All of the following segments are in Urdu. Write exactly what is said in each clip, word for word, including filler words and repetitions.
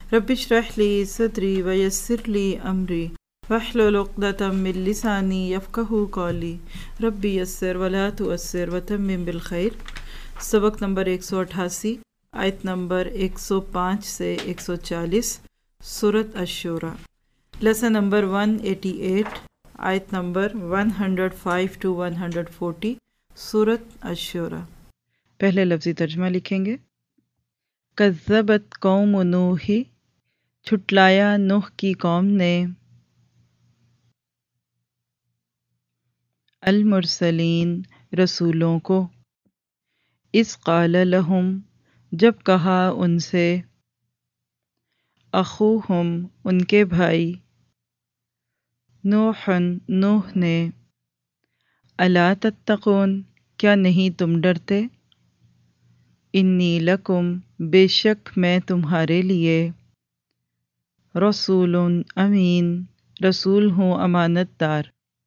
رب اشرح لی صدری ویسر لی امری واحلل عقدۃ من لسانی یفقہوا قولی رب یسر ولا تعسر وتمم بالخیر۔ سبق نمبر ایک سو اٹھاسی، آیت نمبر ایک سو پانچ سے ایک سو چالیس، سورۃ الشورى۔ لیسن نمبر ایک سو اٹھاسی، آیت نمبر ایک سو پانچ ٹو ایک سو چالیس، سورۃ الشورى۔ پہلے لفظی ترجمہ لکھیں گے۔ کذبت قوم نوح، جھٹلایا نوح کی قوم نے، المرسلین، رسولوں کو، اذ قال لہم، جب کہا ان سے، اخوہم، ان کے بھائی، نوح، نوح نے، الا تتقون، کیا نہیں تم ڈرتے، انی لکم، بے شک میں تمہارے لیے، رسول امین، رسول ہوں امانت دار،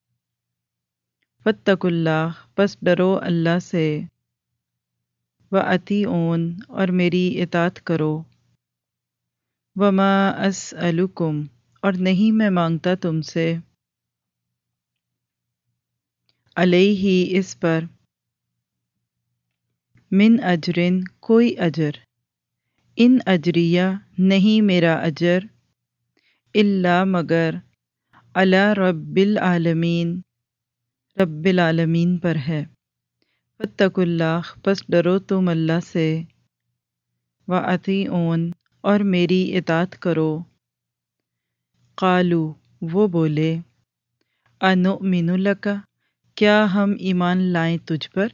فاتقوا اللہ، پس ڈرو اللہ سے، وَأَطِیعُون، اور میری اطاعت کرو، وَمَا أَسْأَلُکُم، اور نہیں میں مانگتا تم سے، علیہ، اس پر، من اجرن، کوئی اجر، ان اجریہ، نہیں میرا اجر، الا مگر، علی رب العالمین، رب العالمین پر ہے، فاتقوا اللہ، پس ڈرو تم اللہ سے، وَأَطِیعُون، اور میری اطاعت کرو، قالوا، وہ بولے، اَنُؤْمِنُ لَکَ، کیا ہم ایمان لائیں تجھ پر،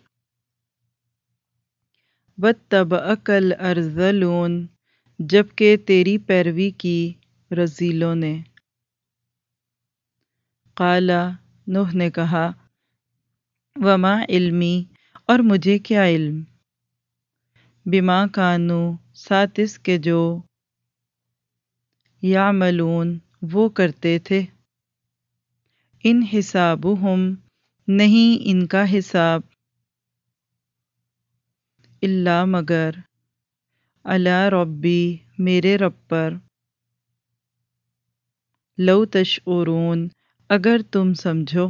وَاتَّبَعَکَ الْأَرْذَلُونَ، جبکہ تیری پیروی کی رذیلوں نے، قال، نوح نے کہا، وما علمی، اور مجھے کیا علم، بما کانوا، ساتھ اس کے جو، یعملون، وہ کرتے تھے، ان حسابہم، نہیں ان کا حساب، الا مگر، علی ربی، میرے رب پر، لو تشعرون، اگر تم سمجھو،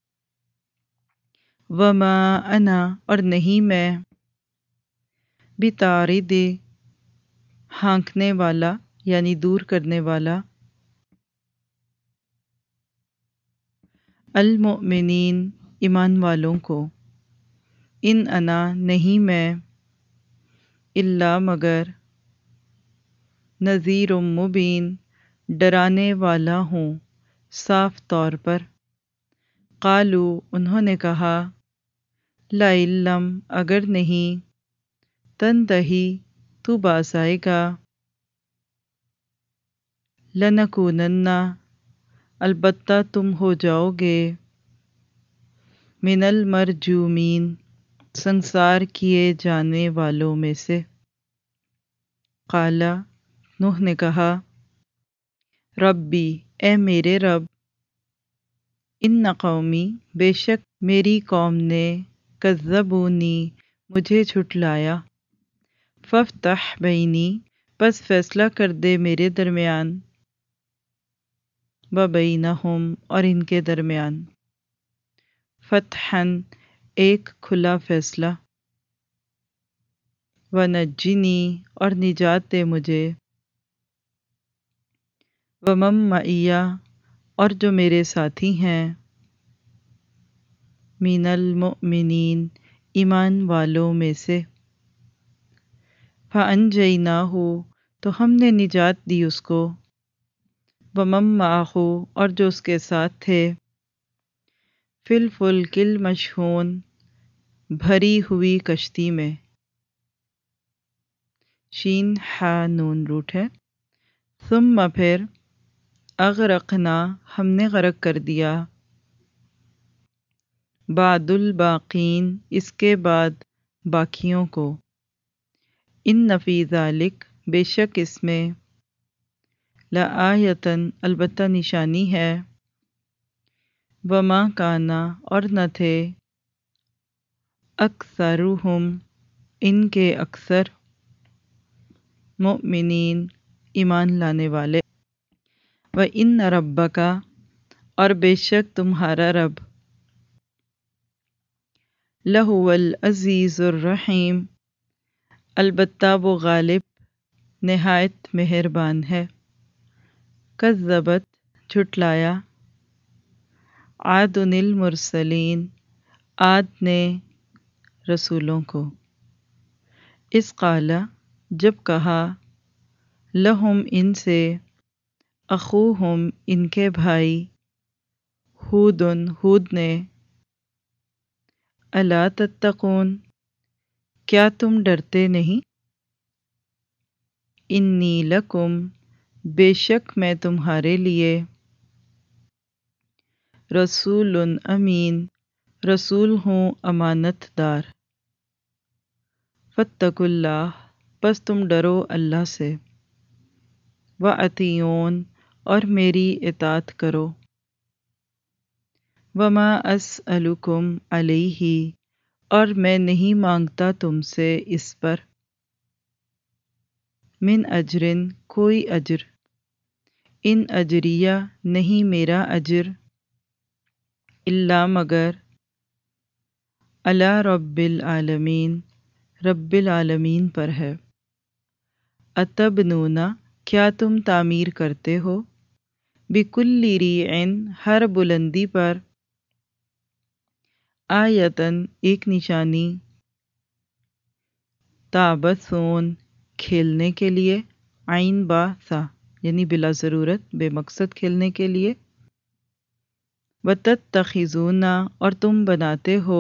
وما انا، اور نہیں میں، بطارد، ہانکنے والا یعنی دور کرنے والا، المؤمنین، ایمان والوں کو، ان انا، نہیں میں، الا مگر، نذیر مبین، ڈرانے والا ہوں صاف طور پر، قالوا، انہوں نے کہا، لئن لم، اگر نہیں، تنتہی، تو باز آئے گا، لنکونن، البتہ تم ہو جاؤ گے، من المرجومین، سنسار کیے جانے والوں میں سے، قال، نوح نے کہا، ربی، اے میرے رب، ان قومی، بے شک میری قوم نے، کذبونی، مجھے جھٹلایا، فافتح بینی، پس فیصلہ کر دے میرے درمیان، وبینہم، اور ان کے درمیان، فتحً، ایک کھلا فیصلہ، ونجنی، اور نجات دے مجھے، ومن معی، اور جو میرے ساتھی ہیں، من المؤمنین، ایمان والوں میں سے، فانجیناہ، تو ہم نے نجات دی اس کو، ومن معہ، اور جو اس کے ساتھ تھے، فی الفلک المشحون، بھری ہوئی کشتی میں، شین ہا نون روٹ ہے، ثم پھر، اغرقنا، ہم نے غرق کر دیا، بعد الباقین، اس کے بعد باقیوں کو، ان فی ذلک، بے شک اس میں، لآیۃً، البتہ نشانی ہے، وما کانا، اور نہ تھے، اکثرہم، ان کے اکثر، مؤمنین، ایمان لانے والے۔ وَإِنَّ رَبَّكَ اور بے شک تمہارا رب لَهُوَ الْعَزِيزُ الرَّحِيمُ البتہ وہ غالب نہایت مہربان ہے۔ کذبت جھٹلایا عاد المرسلین عاد نے رسولوں کو، اس قالا جب کہا لہم ان سے اخوہم ان کے بھائی ہودن ہود نے الا تتقون کیا تم ڈرتے نہیں، انی لکم بے شک میں تمہارے لیے رسول امین رسول ہوں امانت دار۔ فاتقوا اللہ پس تم ڈرو اللہ سے، وَأَطِیعُون اور میری اطاعت کرو، وَمَا أَسْأَلُکُمْ عَلَیہ اور میں نہیں مانگتا تم سے اس پر من اجرن کوئی اجر، ان اجریہ نہیں میرا اجر الا مگر علی رب العالمین رب العالمین پر ہے۔ اتبنون کیا تم تعمیر کرتے ہو بکل ریع ہر بلندی پر آیتن ایک نشانی تعبثون کھیلنے کے لیے عین با سا یعنی بلا ضرورت بے مقصد کھیلنے کے لیے، وتتخذون اور تم بناتے ہو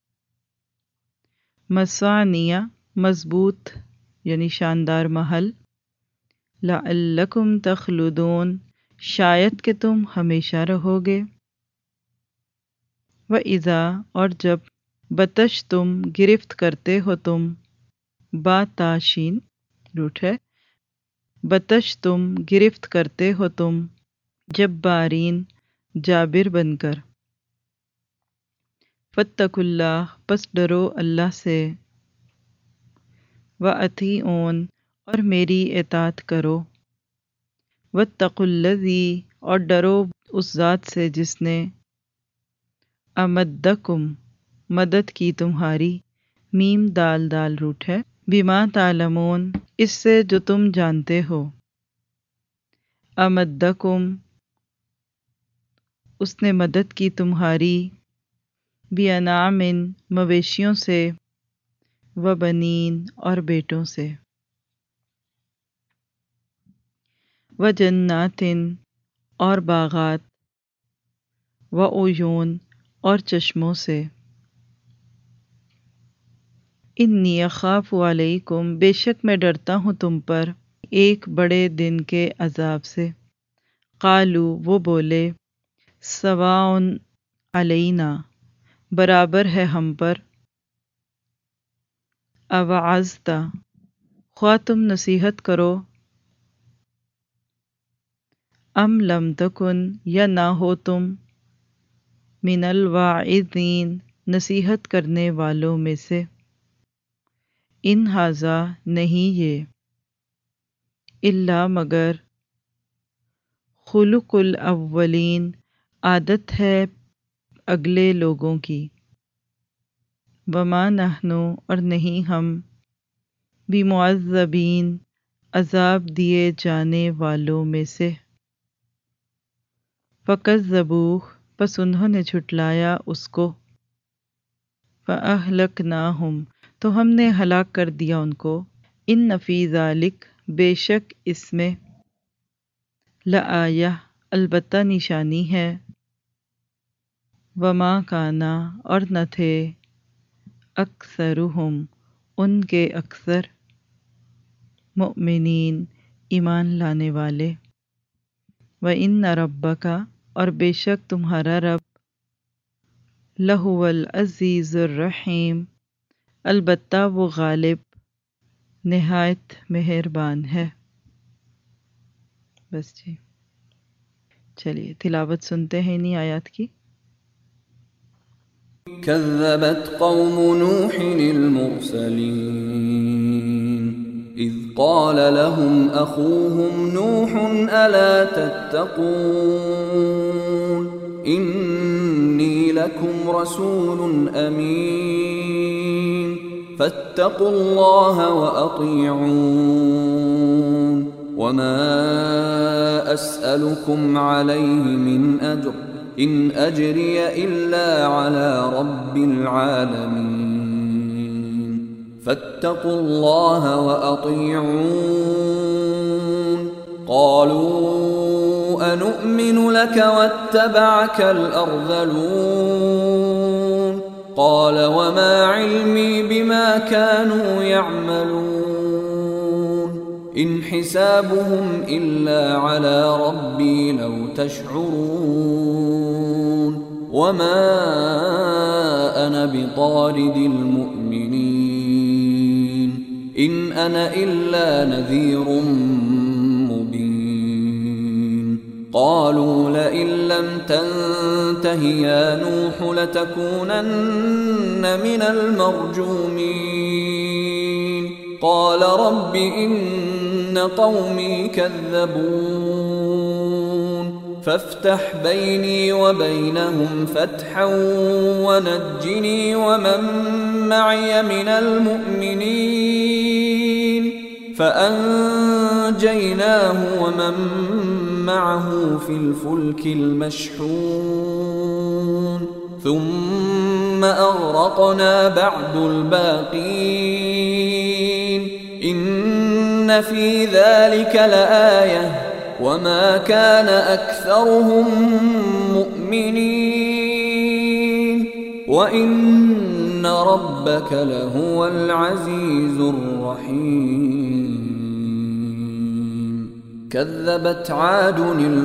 مصانیع مضبوط یعنی شاندار محل، لعلکم تخلدون شاید کہ تم ہمیشہ رہو گے، وَإِذَا اور جب بتش تم گرفت کرتے ہو تم با تاشین روٹ ہے بتش تم گرفت کرتے ہو تم جبارین جابر بن کر، فاتقوا اللہ پس ڈرو اللہ سے، وَأَطِیعُون اور میری اطاعت کرو، واتقوا الذی اور ڈرو اس ذات سے جس نے امدکم مدد کی تمہاری میم دال دال روٹ ہے بما تعلمون اس سے جو تم جانتے ہو، امدکم اس نے مدد کی تمہاری بِانعام مویشیوں سے وبنین اور بیٹوں سے، وجنات اور باغات وعیون اور چشموں سے، انی اخاف علیکم بے شک میں ڈرتا ہوں تم پر ایک بڑے دن کے عذاب سے، قالو وہ بولے سواء علینا برابر ہے ہم پر، اوعظت خواہ تم نصیحت کرو، ام لم تکن یا نہ ہو تم من الواعظین نصیحت کرنے والوں میں سے، ان ھذا نہیں یہ الا مگر خلق الاولین عادت ہے اگلے لوگوں کی، وما نحن اور نہیں ہم بمعذبین عذاب دیے جانے والوں میں سے، فکذبوہ پس انہوں نے جھٹلایا اس کو، فاہلکناہم تو ہم نے ہلاک کر دیا ان کو، ان فی ذالک بے شک اس میں لآیہ البتہ نشانی ہے، وما کانا اور نہ تھے اکثرہم ان کے اکثر مؤمنین ایمان لانے والے، وَإِنَّ رَبَّكَ اور بے شک تمہارا رب لَهُوَ الْعَزِيزُ الرَّحِيمُ البتہ وہ غالب نہایت مہربان ہے۔ بس جی چلیے تلاوت سنتے ہیں انہی آیات کی۔ كذبت قوم نوح المرسلين إذ قال لهم أخوهم نوح ألا تتقون إني لكم رسول أمين فاتقوا الله وأطيعون وما أسألكم عليه من أجر إن أجري إلا على رب العالمين فاتقوا الله وأطيعون قالوا أنؤمن لك واتبعك الأرذلون قال وما علمي بما كانوا يعملون إن حسابهم إلا على ربي لو تشعرون وما أنا بطارد المؤمنين إن أنا إلا نذير مبين قالوا لئن لم تنته يا نوح لتكونن من المرجومين قال رب إن قومي كذبون فافتح بيني وبينهم فتحا ونجني ومن معي من المؤمنين فأنجيناه ومن معه في الفلك المشحون ثم أغرقنا بعد الباقين إن في ذلك لآية وما كان أكثرهم مؤمنين وإن ربك لهو العزيز الرحيم كذبت عاد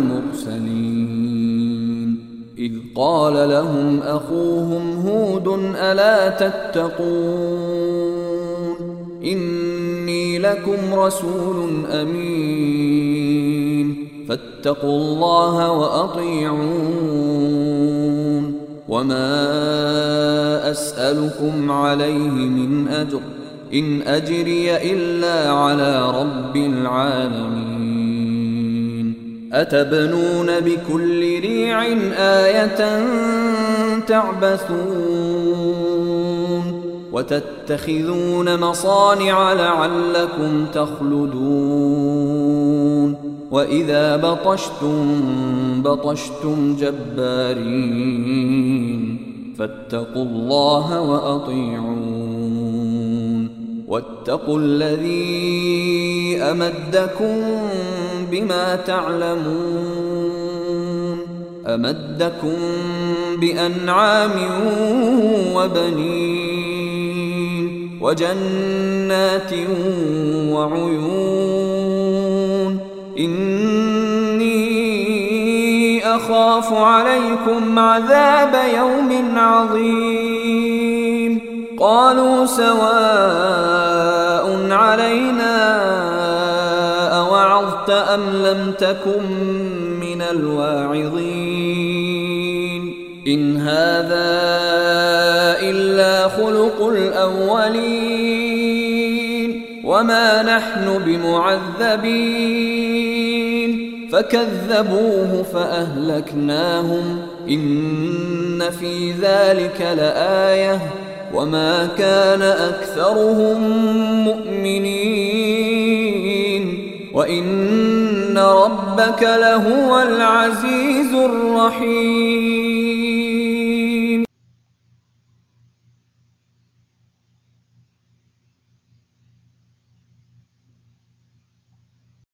المرسلين إذ قال لهم أخوهم هود ألا تتقون إني لكم رسول أمين فاتقوا الله وأطيعون وما أسألكم عليه من أجر إن أجري إلا على رب العالمين أتبنون بكل ريع آية تعبثون وتتخذون مصانع لعلكم تخلدون وإذا بطشتم بطشتم جبارين فاتقوا الله وأطيعون واتقوا الذي أمدكم بما تعلمون أمدكم بأنعام وبنين وجنات وعيون إني أخاف عليكم عذاب يوم عظيم قالوا سواء علينا أوعظت أم لم تكن من الواعظين إن هذا إلا خلق الأولين وما نحن بمعذبين فكذبوه فأهلكناهم إن في ذلك لآية وما كان أكثرهم مؤمنين وإن ربك لهو العزيز الرحيم